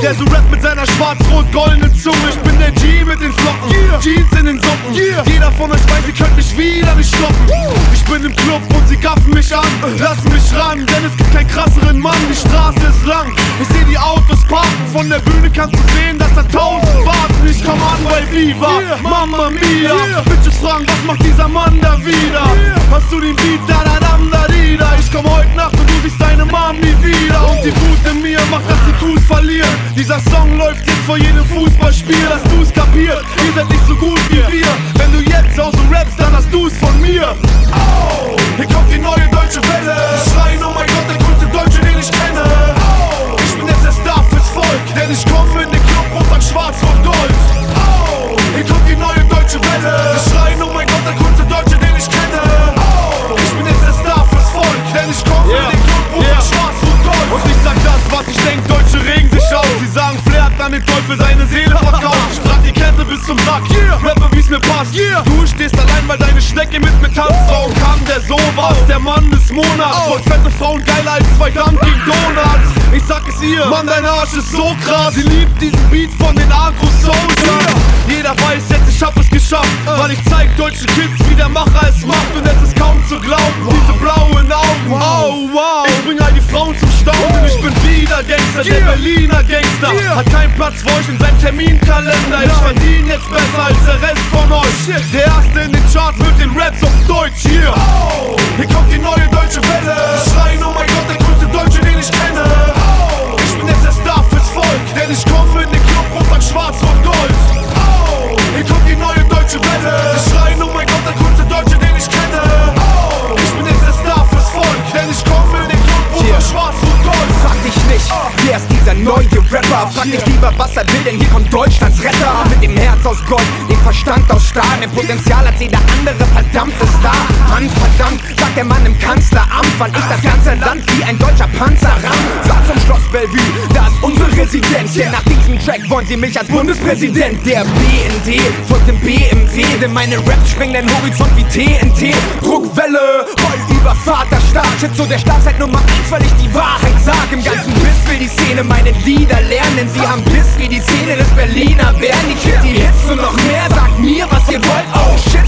Der so rappt mit seiner schwarz-rot-goldenen Zunge. Ich bin der G mit den Flocken, Jeans in den Socken. Jeder von euch weiß, ihr könnt mich wieder nicht stoppen. Ich bin im Club und sie gaffen mich an, lassen mich ran, denn es gibt keinen krasseren Mann. Die Straße ist lang, ich seh die Autos parken. Von der Bühne kannst du sehen, dass da 1000 warten. Ich komm an bei Viva, Mamma Mia. Bitches fragen, was macht dieser Mann da wieder? Hast du den Beat, da da dam da di da? Ich komm heute Nacht und du siehst deine Mom nie wieder. Und die Wut in mir macht, dass die Crews verlieren. Dieser Song läuft jetzt vor jedem Fußballspiel. Hast du's kapiert? Ihr seid nicht so gut wie wir. Wenn du jetzt auch so rappst, dann hast du's von mir. Oh, hier kommt die neue deutsche Welle. Schreien, oh mein Gott, der größte Deutsche, den ich kenne. Oh, ich bin jetzt der Star fürs Volk, denn ich komme in den Club und sag schwarz und gold. Oh, hier kommt die neue deutsche Welle. Schreien, oh mein Gott, der größte Deutsche, den ich kenne. Oh, ich bin jetzt der Star fürs Volk, denn ich komme in den Club und sag schwarz und gold. Und ich sag das, was ich denk, Deutsche regen sich auf. Sie sagen, Flair hat an den Teufel seine Seele verkauft. Ich trag die Kette bis zum Sack, rappe wie's mir passt. Du stehst allein, weil deine Schnecke mit mir tanzt. Warum kam der sowas? Der Mann des Monats. Voll fette Frauen geiler als 2 Dunkin' Donuts. Ich sag es ihr, Mann, dein Arsch ist so krass. Sie liebt diesen Beat von den Agro-Soldiers. Jeder weiß jetzt, ich hab es geschafft, weil ich zeig deutschen Kids, wie der Macher es macht. Und es ist kaum zu glauben, diese blauen Augen. Oh wow, ich bring all die Frauen zum Staunen. Ich bin wieder Gangster, der Berliner Gangster. Hat keinen Platz für euch in seinem Terminkalender. Ich verdien jetzt besser als der Rest von euch. Der erste in den Charts mit den Raps auf Deutsch. Hier, oh, hier kommt die neue deutsche Welle. Schreien, oh mein Gott, der größte Deutsche, den ich kenne. Oh, ich bin jetzt der Star fürs Volk, denn ich komme in den Club und sag schwarz und gold. Oh, hier kommt die neue deutsche Welle. Schreien, oh mein Gott, der größte Deutsche, den ich kenne. Oh, ich bin jetzt der Star fürs Volk, denn ich komme in den Club und sag schwarz und gold. Frag dich nicht, wer ist dieser neue Rapper? Frag dich lieber, was er will, denn hier kommt Deutschlands Retter. Mit dem Herz aus Gold, dem Verstand aus Stahl. Mehr Potenzial als jeder andere verdammte Star. Mann, verdammt, sagt der Mann im Kanzleramt, weil ich das ganze Land wie ein deutscher Panzer ramm. Fahr zum Schloss Bellevue, da ist unsere Residenz. Denn nach diesem Track wollen sie mich als Bundespräsident. Der BND folgt dem BMW, denn meine Raps springen den Horizont wie TNT. Druckwelle, roll über Vaterstaat. Shit, so der Staatszeit Nummer 1, weil ich die Wahrheit sag. Im ganzen Biss will die Szene meine Lieder lernen, denn sie haben Biss wie die Szene des Berliner Bären. Ich krieg die Hits und noch mehr, sagt mir, was ihr wollt. Oh shit,